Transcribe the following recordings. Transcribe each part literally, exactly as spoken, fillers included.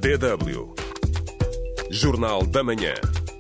D W Jornal da Manhã.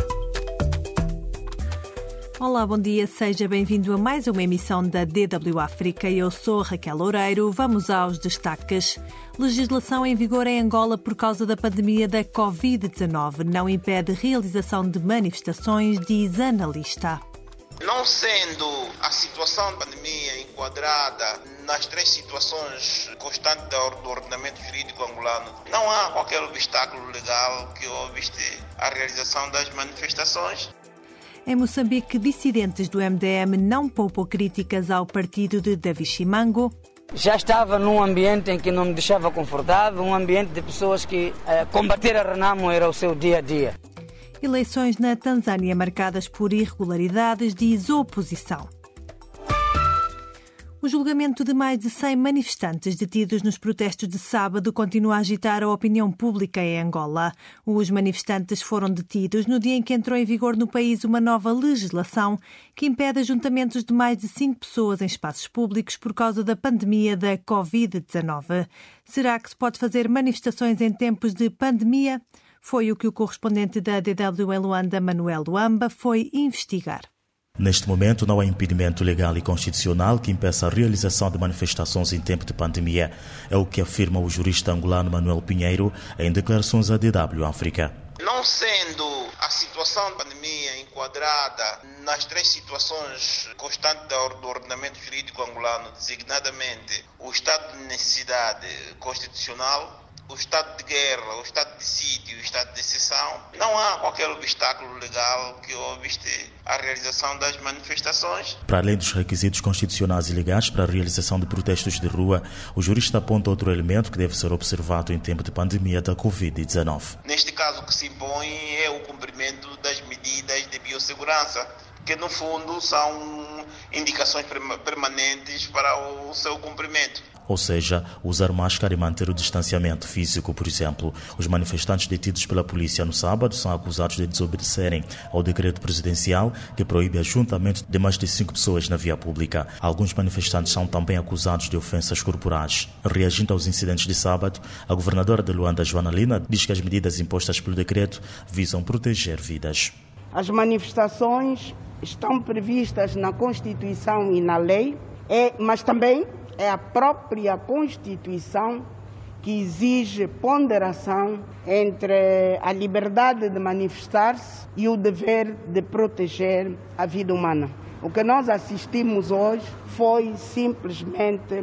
Olá, bom dia, seja bem-vindo a mais uma emissão da D W África. Eu sou Raquel Loureiro. Vamos aos destaques. Legislação em vigor em Angola por causa da pandemia da covid dezenove não impede realização de manifestações, diz analista. Não sendo a situação da pandemia enquadrada nas três situações constantes do ordenamento jurídico angolano, não há qualquer obstáculo legal que obste a realização das manifestações. Em Moçambique, dissidentes do M D M não poupam críticas ao partido de Davi Chimango. Já estava num ambiente em que não me deixava confortável, um ambiente de pessoas que eh, combater a Renamo era o seu dia a dia. Eleições na Tanzânia marcadas por irregularidades, diz oposição. O julgamento de mais de cem manifestantes detidos nos protestos de sábado continua a agitar a opinião pública em Angola. Os manifestantes foram detidos no dia em que entrou em vigor no país uma nova legislação que impede ajuntamentos de mais de cinco pessoas em espaços públicos por causa da pandemia da covid dezenove. Será que se pode fazer manifestações em tempos de pandemia? Foi o que o correspondente da D W em Luanda, Manuel Luamba, foi investigar. Neste momento, não há impedimento legal e constitucional que impeça a realização de manifestações em tempo de pandemia. É o que afirma o jurista angolano Manuel Pinheiro em declarações à D W África. Não sendo a situação da pandemia enquadrada nas três situações constantes do ordenamento jurídico angolano, designadamente o estado de necessidade constitucional, o estado de guerra, o estado de sítio e o estado de exceção, não há qualquer obstáculo legal que obste a realização das manifestações. Para além dos requisitos constitucionais e legais para a realização de protestos de rua, o jurista aponta outro elemento que deve ser observado em tempo de pandemia da covid dezenove. Neste caso, o que se impõe é o cumprimento das medidas de biossegurança, que no fundo são indicações permanentes para o seu cumprimento. Ou seja, usar máscara e manter o distanciamento físico, por exemplo. Os manifestantes detidos pela polícia no sábado são acusados de desobedecerem ao decreto presidencial que proíbe ajuntamento de mais de cinco pessoas na via pública. Alguns manifestantes são também acusados de ofensas corporais. Reagindo aos incidentes de sábado, a governadora de Luanda, Joana Lina, diz que as medidas impostas pelo decreto visam proteger vidas. As manifestações estão previstas na Constituição e na lei, é, mas também é a própria Constituição que exige ponderação entre a liberdade de manifestar-se e o dever de proteger a vida humana. O que nós assistimos hoje foi simplesmente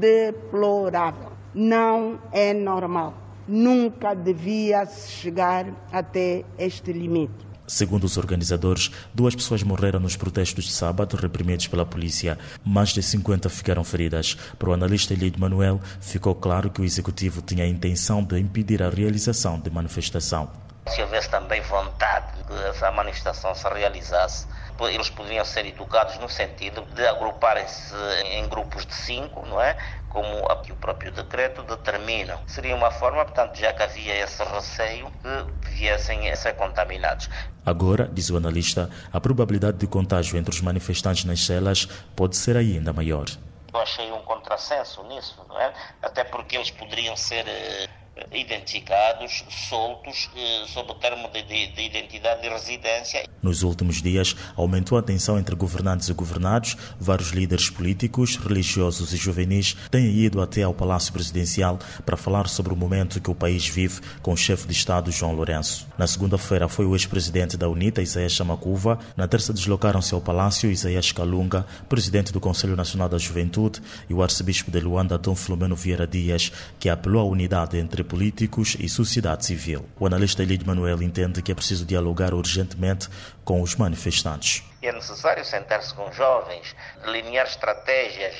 deplorável. Não é normal. Nunca devia chegar até este limite. Segundo os organizadores, duas pessoas morreram nos protestos de sábado reprimidos pela polícia. Mais de cinquenta ficaram feridas. Para o analista Elidio Manuel, ficou claro que o executivo tinha a intenção de impedir a realização de manifestação. Se houvesse também vontade que essa manifestação se realizasse, eles poderiam ser educados no sentido de agruparem-se em grupos de cinco, não é? Como aqui o próprio decreto determina. Seria uma forma, portanto, já que havia esse receio, que viessem a ser contaminados. Agora, diz o analista, a probabilidade de contágio entre os manifestantes nas celas pode ser ainda maior. Eu achei um contrassenso nisso, não é? Até porque eles poderiam ser identificados, soltos, sob o termo de, de, de identidade de residência. Nos últimos dias, aumentou a tensão entre governantes e governados. Vários líderes políticos, religiosos e juvenis têm ido até ao Palácio Presidencial para falar sobre o momento que o país vive com o chefe de Estado, João Lourenço. Na segunda-feira foi o ex-presidente da UNITA, Isaías Chamacuva. Na terça deslocaram-se ao Palácio Isaías Kalunga, presidente do Conselho Nacional da Juventude, e o arcebispo de Luanda, Dom Filomeno Vieira Dias, que apelou à unidade entre políticos e sociedade civil. O analista Elidio Manuel entende que é preciso dialogar urgentemente com os manifestantes. É necessário sentar-se com jovens, delinear estratégias,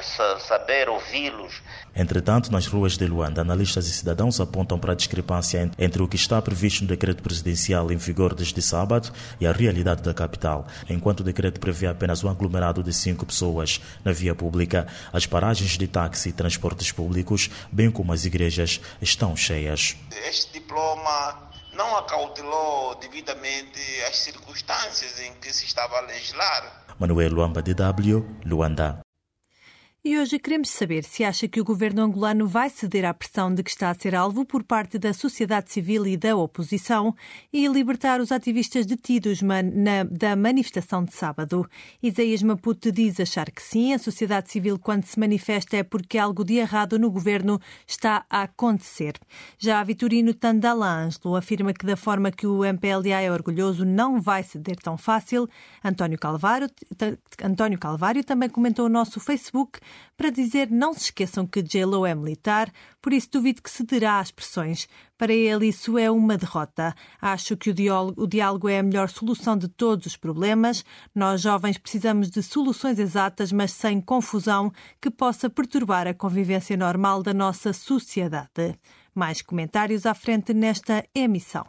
saber ouvi-los. Entretanto, nas ruas de Luanda, analistas e cidadãos apontam para a discrepância entre o que está previsto no decreto presidencial em vigor desde sábado e a realidade da capital. Enquanto o decreto prevê apenas um aglomerado de cinco pessoas na via pública, as paragens de táxi e transportes públicos, bem como as igrejas, estão cheias. Este diploma não acautelou devidamente as circunstâncias em que se estava a legislar. Manuel Luamba, D W, Luanda. E hoje queremos saber se acha que o governo angolano vai ceder à pressão de que está a ser alvo por parte da sociedade civil e da oposição e libertar os ativistas detidos na, da manifestação de sábado. Isaías Maputo diz achar que sim, a sociedade civil quando se manifesta é porque algo de errado no governo está a acontecer. Já Vitorino Tandalângelo afirma que da forma que o M P L A é orgulhoso não vai ceder tão fácil. António Calvário, António Calvário também comentou o nosso Facebook para dizer não se esqueçam que J-Lo é militar, por isso duvido que cederá às pressões. Para ele isso é uma derrota. Acho que o diálogo, o diálogo é a melhor solução de todos os problemas. Nós jovens precisamos de soluções exatas, mas sem confusão que possa perturbar a convivência normal da nossa sociedade. Mais comentários à frente nesta emissão.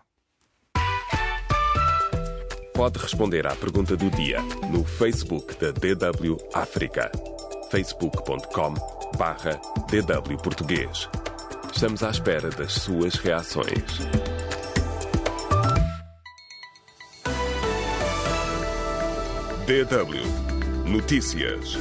Pode responder à pergunta do dia no Facebook da D W África. facebook ponto com barra D W Português. Estamos à espera das suas reações. D W Notícias.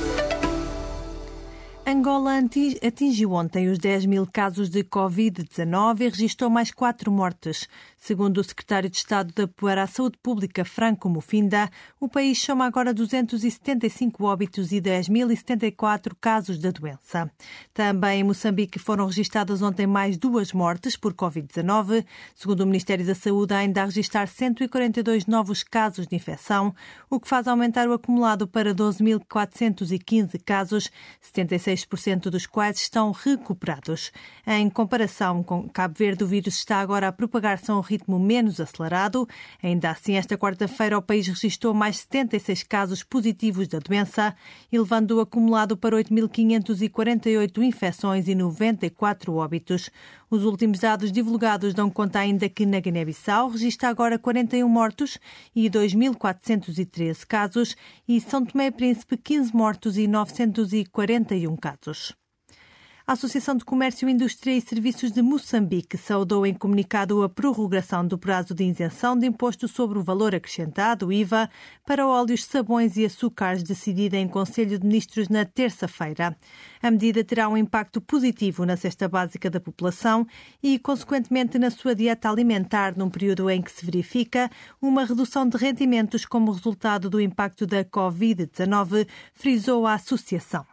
Angola atingiu ontem os dez mil casos de covid dezanove e registrou mais quatro mortes. Segundo o secretário de Estado para a Saúde Pública, Franco Mufinda, o país soma agora duzentos e setenta e cinco óbitos e dez mil e setenta e quatro casos da doença. Também em Moçambique foram registradas ontem mais duas mortes por covid dezanove. Segundo o Ministério da Saúde, ainda a registrar cento e quarenta e dois novos casos de infecção, o que faz aumentar o acumulado para doze mil quatrocentos e quinze casos, setenta e seis por cento dos quais estão recuperados. Em comparação com Cabo Verde, o vírus está agora a propagar-se a um ritmo menos acelerado. Ainda assim, esta quarta-feira o país registrou mais setenta e seis casos positivos da doença, elevando o acumulado para oito mil quinhentos e quarenta e oito infecções e noventa e quatro óbitos. Os últimos dados divulgados dão conta ainda que na Guiné-Bissau registra agora quarenta e um mortos e dois mil quatrocentos e treze casos e São Tomé e Príncipe quinze mortos e novecentos e quarenta e um casos. A Associação de Comércio, Indústria e Serviços de Moçambique saudou em comunicado a prorrogação do prazo de isenção de imposto sobre o valor acrescentado, I V A, para óleos, sabões e açúcares, decidida em Conselho de Ministros na terça-feira. A medida terá um impacto positivo na cesta básica da população e, consequentemente, na sua dieta alimentar, num período em que se verifica uma redução de rendimentos como resultado do impacto da covid dezanove, frisou a associação.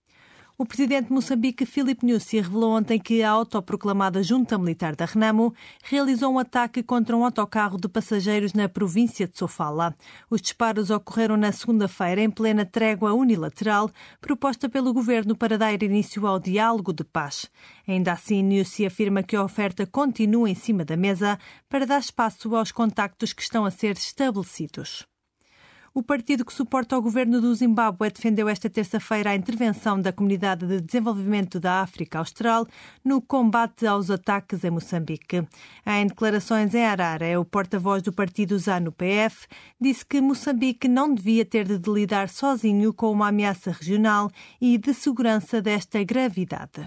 O presidente de Moçambique, Filipe Nyusi, revelou ontem que a autoproclamada Junta Militar da Renamo realizou um ataque contra um autocarro de passageiros na província de Sofala. Os disparos ocorreram na segunda-feira em plena trégua unilateral proposta pelo governo para dar início ao diálogo de paz. Ainda assim, Nyusi afirma que a oferta continua em cima da mesa para dar espaço aos contactos que estão a ser estabelecidos. O partido que suporta o governo do Zimbábue defendeu esta terça-feira a intervenção da Comunidade de Desenvolvimento da África Austral no combate aos ataques em Moçambique. Em declarações em Harare, o porta-voz do partido ZANU-P F disse que Moçambique não devia ter de lidar sozinho com uma ameaça regional e de segurança desta gravidade.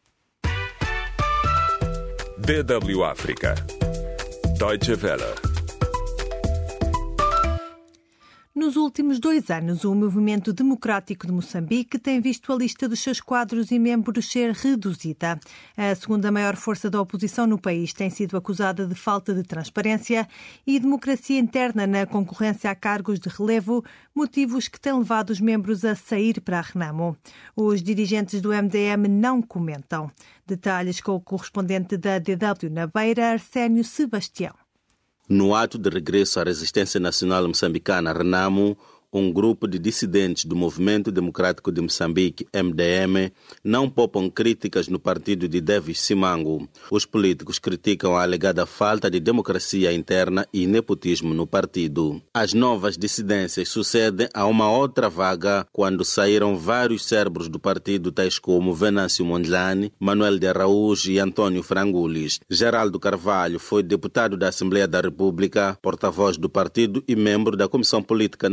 D W África. Deutsche Welle. Nos últimos dois anos, o Movimento Democrático de Moçambique tem visto a lista dos seus quadros e membros ser reduzida. A segunda maior força da oposição no país tem sido acusada de falta de transparência e democracia interna na concorrência a cargos de relevo, motivos que têm levado os membros a sair para a Renamo. Os dirigentes do M D M não comentam. Detalhes com o correspondente da D W na Beira, Arsénio Sebastião. No ato de regresso à resistência nacional moçambicana Renamo, um grupo de dissidentes do Movimento Democrático de Moçambique, M D M, não poupam críticas no partido de Davis Simango. Os políticos criticam a alegada falta de democracia interna e nepotismo no partido. As novas dissidências sucedem a uma outra vaga quando saíram vários cérebros do partido, tais como Venâncio Mondlane, Manuel de Araújo e Antônio Frangulis. Geraldo Carvalho foi deputado da Assembleia da República, porta-voz do partido e membro da Comissão Política Nacional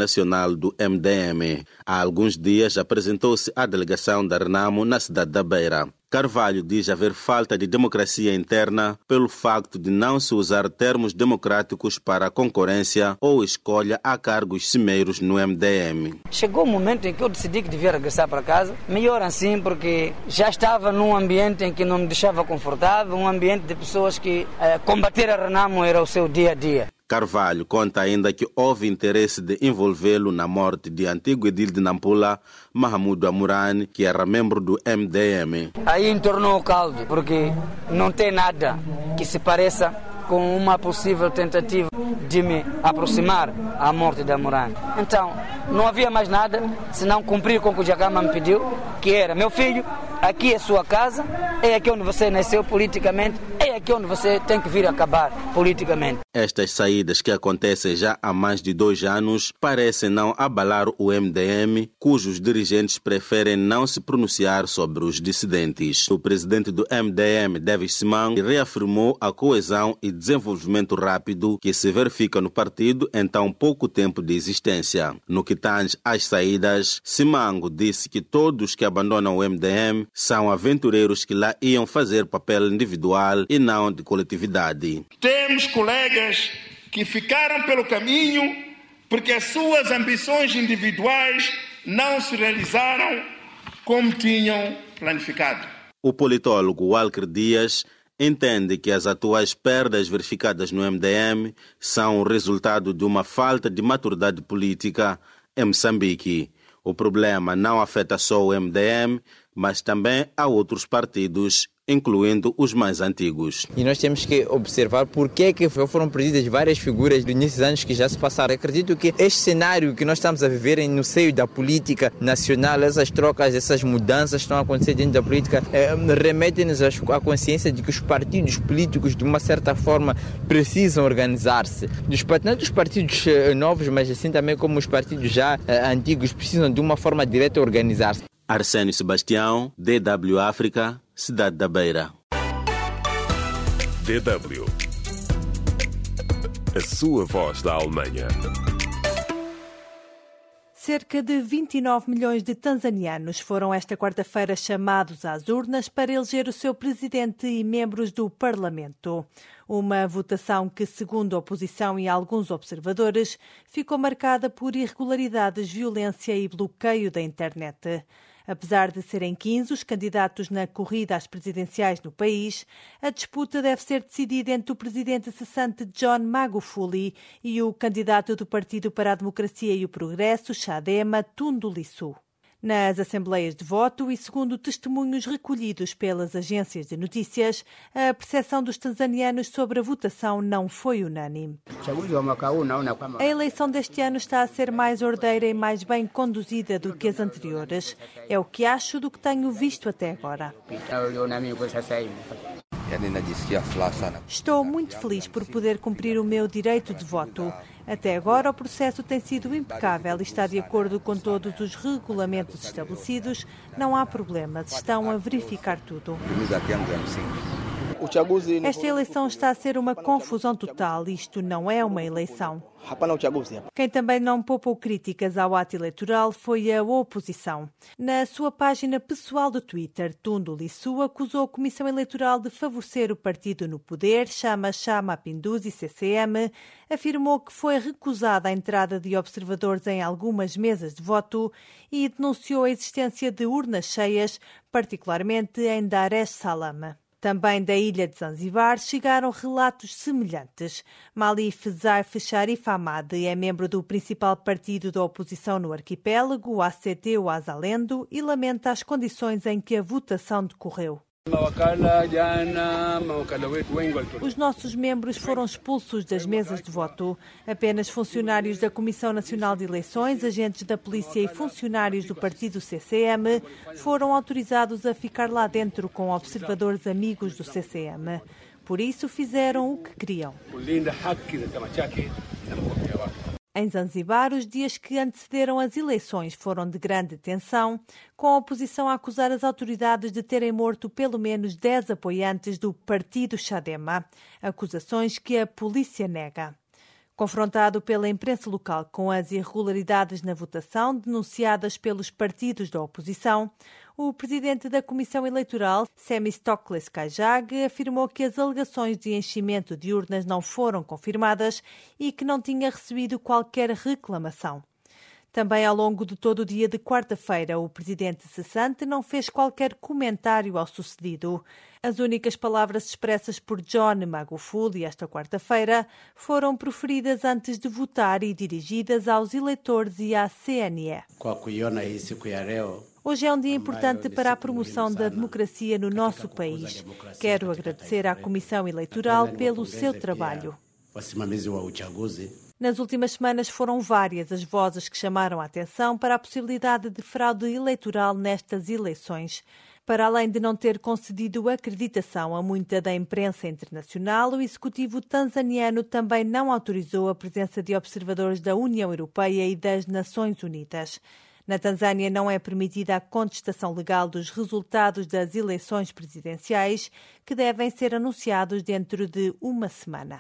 nacional do M D M. Há alguns dias apresentou-se a delegação da Renamo na cidade da Beira. Carvalho diz haver falta de democracia interna pelo facto de não se usar termos democráticos para a concorrência ou escolha a cargos cimeiros no M D M. Chegou o momento em que eu decidi que devia regressar para casa. Melhor assim, porque já estava num ambiente em que não me deixava confortável, um ambiente de pessoas que eh, combater a Renamo era o seu dia a dia. Carvalho conta ainda que houve interesse de envolvê-lo na morte de antigo edil de Nampula, Mahamudu Amurani, que era membro do M D M. Aí entornou o caldo, porque não tem nada que se pareça com uma possível tentativa de me aproximar à morte de Amurani. Então, não havia mais nada, senão cumprir com o que o Jacama me pediu, que era: meu filho, aqui é sua casa, é aqui onde você nasceu politicamente, é aqui onde você tem que vir acabar politicamente. Estas saídas que acontecem já há mais de dois anos parecem não abalar o M D M, cujos dirigentes preferem não se pronunciar sobre os dissidentes. O presidente do M D M, Davis Simango, reafirmou a coesão e desenvolvimento rápido que se verifica no partido em tão pouco tempo de existência. No que tange às saídas, Simango disse que todos que abandonam o M D M são aventureiros que lá iam fazer papel individual e não de coletividade. Temos colegas que ficaram pelo caminho porque as suas ambições individuais não se realizaram como tinham planificado. O politólogo Walker Dias entende que as atuais perdas verificadas no M D M são o resultado de uma falta de maturidade política em Moçambique. O problema não afeta só o M D M, mas também a outros partidos, incluindo os mais antigos. E nós temos que observar por que que foram perdidas várias figuras nesses anos que já se passaram. Eu acredito que este cenário que nós estamos a viver no seio da política nacional, essas trocas, essas mudanças que estão a acontecer dentro da política, eh, remetem-nos à consciência de que os partidos políticos, de uma certa forma, precisam organizar-se. Dos, não dos partidos eh, novos, mas assim também como os partidos já eh, antigos, precisam de uma forma direta organizar-se. Arsênio Sebastião, D W África, Cidade da Beira. D W. A sua voz da Alemanha. Cerca de vinte e nove milhões de tanzanianos foram esta quarta-feira chamados às urnas para eleger o seu presidente e membros do Parlamento. Uma votação que, segundo a oposição e alguns observadores, ficou marcada por irregularidades, violência e bloqueio da internet. Apesar de serem quinze os candidatos na corrida às presidenciais no país, a disputa deve ser decidida entre o presidente cessante John Magufuli e o candidato do Partido para a Democracia e o Progresso, Chadema, Tundu Lissu. Nas assembleias de voto e segundo testemunhos recolhidos pelas agências de notícias, a percepção dos tanzanianos sobre a votação não foi unânime. A eleição deste ano está a ser mais ordeira e mais bem conduzida do que as anteriores. É o que acho do que tenho visto até agora. Estou muito feliz por poder cumprir o meu direito de voto. Até agora o processo tem sido impecável e está de acordo com todos os regulamentos estabelecidos. Não há problemas, estão a verificar tudo. Esta eleição está a ser uma confusão total. Isto não é uma eleição. Quem também não poupou críticas ao ato eleitoral foi a oposição. Na sua página pessoal do Twitter, Tundu Lissu acusou a Comissão Eleitoral de favorecer o partido no poder, Chama Chama Pinduzi C C M, afirmou que foi recusada a entrada de observadores em algumas mesas de voto e denunciou a existência de urnas cheias, particularmente em Dar es Salaam. Também da ilha de Zanzibar chegaram relatos semelhantes. Malif Zaif Sharif Ahmad é membro do principal partido da oposição no arquipélago, o A C T Wazalendo, e lamenta as condições em que a votação decorreu. Os nossos membros foram expulsos das mesas de voto. Apenas funcionários da Comissão Nacional de Eleições, agentes da polícia e funcionários do partido C C M foram autorizados a ficar lá dentro com observadores amigos do C C M. Por isso fizeram o que queriam. Em Zanzibar, os dias que antecederam as eleições foram de grande tensão, com a oposição a acusar as autoridades de terem morto pelo menos dez apoiantes do partido Chadema, acusações que a polícia nega. Confrontado pela imprensa local com as irregularidades na votação denunciadas pelos partidos da oposição, o presidente da Comissão Eleitoral, Semistocles Kajag, afirmou que as alegações de enchimento de urnas não foram confirmadas e que não tinha recebido qualquer reclamação. Também ao longo de todo o dia de quarta-feira, o presidente cessante não fez qualquer comentário ao sucedido. As únicas palavras expressas por John Magufuli esta quarta-feira foram proferidas antes de votar e dirigidas aos eleitores e à C N E. Hoje é um dia importante para a promoção da democracia no nosso país. Quero agradecer à Comissão Eleitoral pelo seu trabalho. Nas últimas semanas foram várias as vozes que chamaram a atenção para a possibilidade de fraude eleitoral nestas eleições. Para além de não ter concedido acreditação a muita da imprensa internacional, o executivo tanzaniano também não autorizou a presença de observadores da União Europeia e das Nações Unidas. Na Tanzânia não é permitida a contestação legal dos resultados das eleições presidenciais, que devem ser anunciados dentro de uma semana.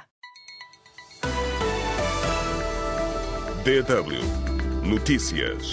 D W Notícias.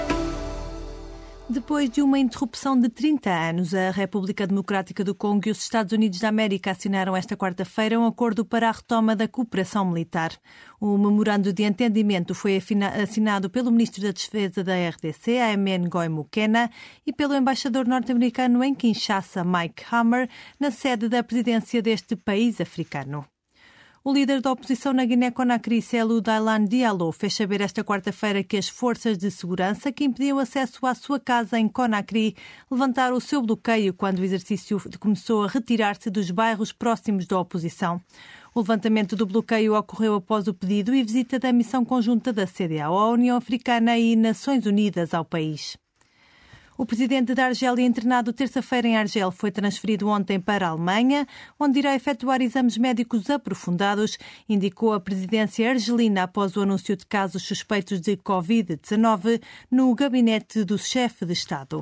Depois de uma interrupção de trinta anos, a República Democrática do Congo e os Estados Unidos da América assinaram esta quarta-feira um acordo para a retoma da cooperação militar. O memorando de entendimento foi assinado pelo Ministro da Defesa da R D C, Amen Ngoy Mukena, e pelo embaixador norte-americano em Kinshasa, Mike Hammer, na sede da presidência deste país africano. O líder da oposição na Guiné-Conakry, Cellou Dalein Diallo, fez saber esta quarta-feira que as forças de segurança que impediam acesso à sua casa em Conakry levantaram o seu bloqueio quando o exercício começou a retirar-se dos bairros próximos da oposição. O levantamento do bloqueio ocorreu após o pedido e visita da missão conjunta da C D A O, União Africana e Nações Unidas ao país. O presidente da Argélia, internado terça-feira em Argel, foi transferido ontem para a Alemanha, onde irá efetuar exames médicos aprofundados, indicou a presidência argelina após o anúncio de casos suspeitos de covid dezenove no gabinete do chefe de Estado.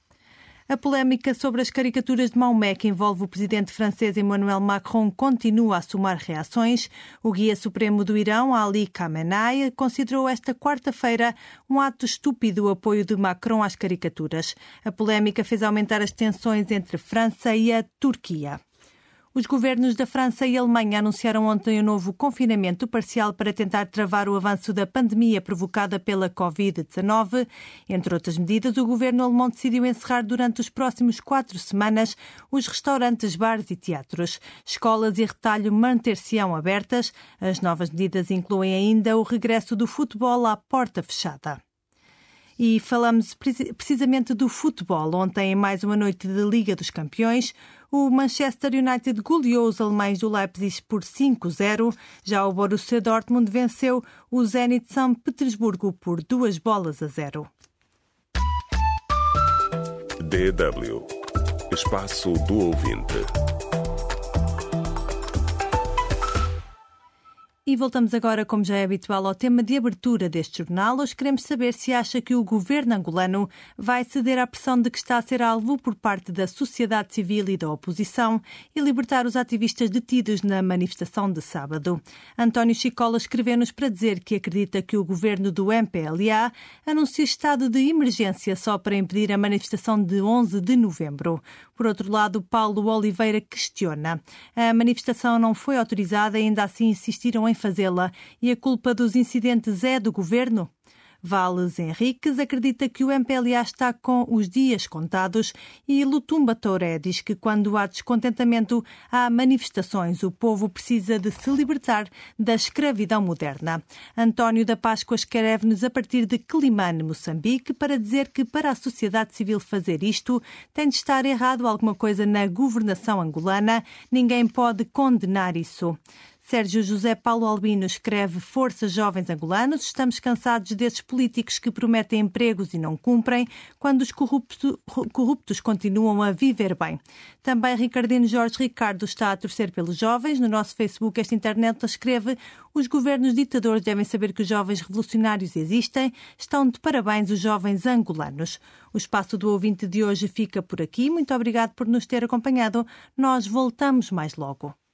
A polémica sobre as caricaturas de Maomé que envolve o presidente francês Emmanuel Macron continua a somar reações. O guia supremo do Irão, Ali Khamenei, considerou esta quarta-feira um ato estúpido o apoio de Macron às caricaturas. A polémica fez aumentar as tensões entre a França e a Turquia. Os governos da França e Alemanha anunciaram ontem um novo confinamento parcial para tentar travar o avanço da pandemia provocada pela covid dezenove. Entre outras medidas, o governo alemão decidiu encerrar durante os próximos quatro semanas os restaurantes, bares e teatros. Escolas e retalho manter-se-ão abertas. As novas medidas incluem ainda o regresso do futebol à porta fechada. E falamos precisamente do futebol. Ontem, em mais uma noite de Liga dos Campeões, o Manchester United goleou os alemães do Leipzig por cinco a zero. Já o Borussia Dortmund venceu o Zenit São Petersburgo por duas bolas a zero. D W Espaço do Ouvinte. E voltamos agora, como já é habitual, ao tema de abertura deste jornal. Hoje queremos saber se acha que o governo angolano vai ceder à pressão de que está a ser alvo por parte da sociedade civil e da oposição e libertar os ativistas detidos na manifestação de sábado. António Chicola escreveu-nos para dizer que acredita que o governo do M P L A anuncia estado de emergência só para impedir a manifestação de onze de novembro. Por outro lado, Paulo Oliveira questiona. A manifestação não foi autorizada e ainda assim insistiram em fazê-la e a culpa dos incidentes é do governo? Vales Henriques acredita que o M P L A está com os dias contados e Lutumba Touré diz que quando há descontentamento há manifestações. O povo precisa de se libertar da escravidão moderna. António da Páscoa escreve-nos a partir de Quelimane, Moçambique, para dizer que para a sociedade civil fazer isto tem de estar errado alguma coisa na governação angolana. Ninguém pode condenar isso. Sérgio José Paulo Albino escreve: Força jovens angolanos, estamos cansados desses políticos que prometem empregos e não cumprem, quando os corrupto, corruptos continuam a viver bem. Também Ricardino Jorge Ricardo está a torcer pelos jovens. No nosso Facebook, esta internet escreve: os governos ditadores devem saber que os jovens revolucionários existem. Estão de parabéns os jovens angolanos. O Espaço do Ouvinte de hoje fica por aqui. Muito obrigado por nos ter acompanhado. Nós voltamos mais logo.